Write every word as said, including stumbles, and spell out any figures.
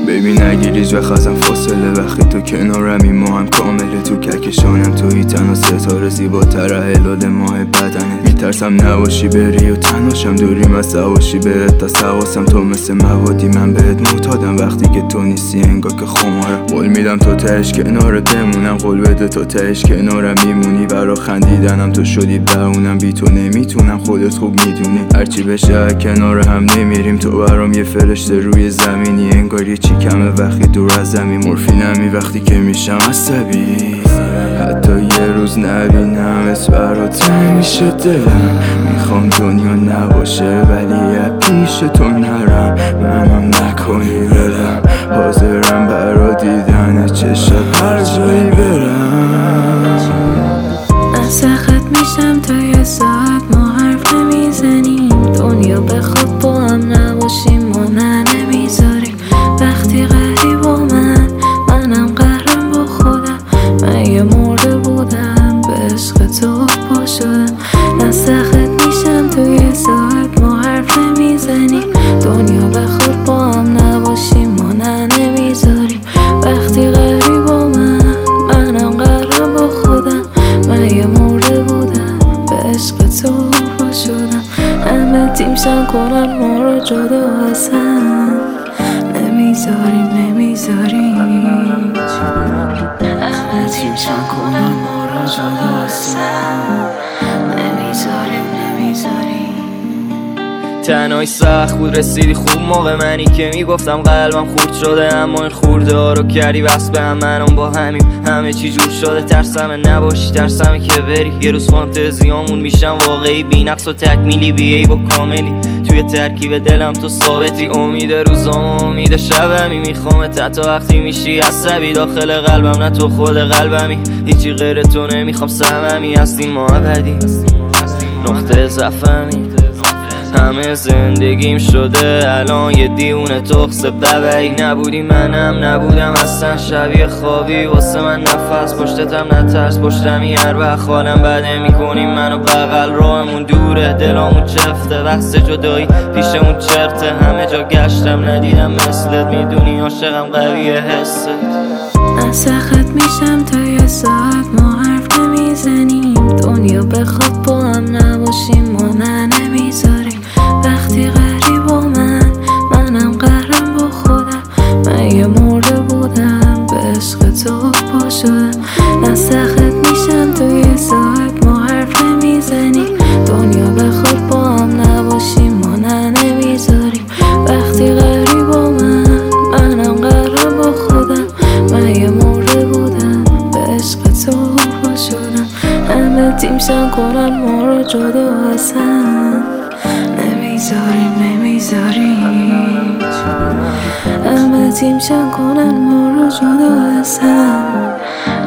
ببین نگیریج و خزم فاصله وقتی تو کنارمی ما هم کامله. تو کهکشانم توی تنها ستاره زیباتر هلال ماه بدنه. میترسم نباشی بری و تنهاشم دوریم از سواشی بهت تا سواسم. تو مثل موادی من بهت معتادم وقتی که تو نیستی انگار که خمارم. قول میدم تو تهش کنارت بمونم، قول بده تو تهش کنارم میمونی. برا خندیدنم تو شدی بهونم، بی تو نمیتونم خودت خوب میدونی. هرچی بشه کنار هم نمیریم، تو برام یه فرشته روی زمینی. انگار یه چی کمه وقتی دور از زمین. مورفینمی وقتی که میشم عصبی، حتی یه روز نبینم اس برات میشه دلم. میخوام دنیا نباشه ولی پیش تو نرم. منم نکنی برم، حاضرم برا دیدن چشم هر جایی برم. نسخت میشم تا یه ساعت ما حرف نمیزنیم. دنیا بخواد با هم نباشیم ما نه نمیذاریم. وقتی قهری با من منم قهرم با خودم. من یه مرده بودم به عشق تو پا شدم. نسخت میشم تو یه ساعت ما حرف نمیزنیم. دنیا بخواد با هم نباشیم ما نه نمیذاریم. وقتی قهری با من منم قهرم با خودم. من یه مرده بودم به عشق تو پا شدم. همه تیمشن کنن ما رو جدا از هم، نمیذاریم نمیذاریم. همه تیمشن کنن ما رو جدا از هم، نمیذاریم نمیذاریم. تنهایی سخت بود رسیدی خوب موقع منی که میگفتم قلبم خورد شده. اما این خورده ها رو کردی بس به هم، منم با همیم همه چی جور شده. ترسمه نباشی، ترسمه که بری. یه روز فانتزیامون میشم واقعی، بی نقص و تکمیلی، بیایی با کاملی. توی ترکیب دلم تو ثابتی، امید روزام و امید شبمی. میخوامت حتی وقتی میشی عصبی. داخل قلبم نه تو خود قلبمی، هیچی غیر تو نمیخوام سممی. هستیم ما ابدی نقطه ضعفمی، همه زندگیم شده الان یه دیونه تخص ببعی. نبودی منم نبودم اصلا، شبیه خوابی واسه من نفس. پشتتم نترس پشتمی هر وقت حالم بده میکنیم منو بغل. راهمون دوره دلامون چفته، بحث جدایی پیشمون چرته. همه جا گشتم ندیدم مثلت، میدونی عاشقم قویه حست. نسخت میشم تا یه ساعت ما حرف نمیزنیم. دنیا بخواد با هم نباشیم ما نه نمیذاریم. وقتی قهری با من منم قهرم با خودم. من یه مرده بودم به عشق تو پا شدم. نسخت میشم تو یه ساعت ما حرف نمیزنیم. دنیا بخواد با هم نباشیم ما نه نمیذاریم. وقتی قهری با من منم قهرم با خودم. من یه مرده بودم به عشق تو پا شدم. همه تیمشن کنن ما رو جدا از هم، نمیذاریم نمیذاریم. همه تیمشن کنن ما رو جدا از هم.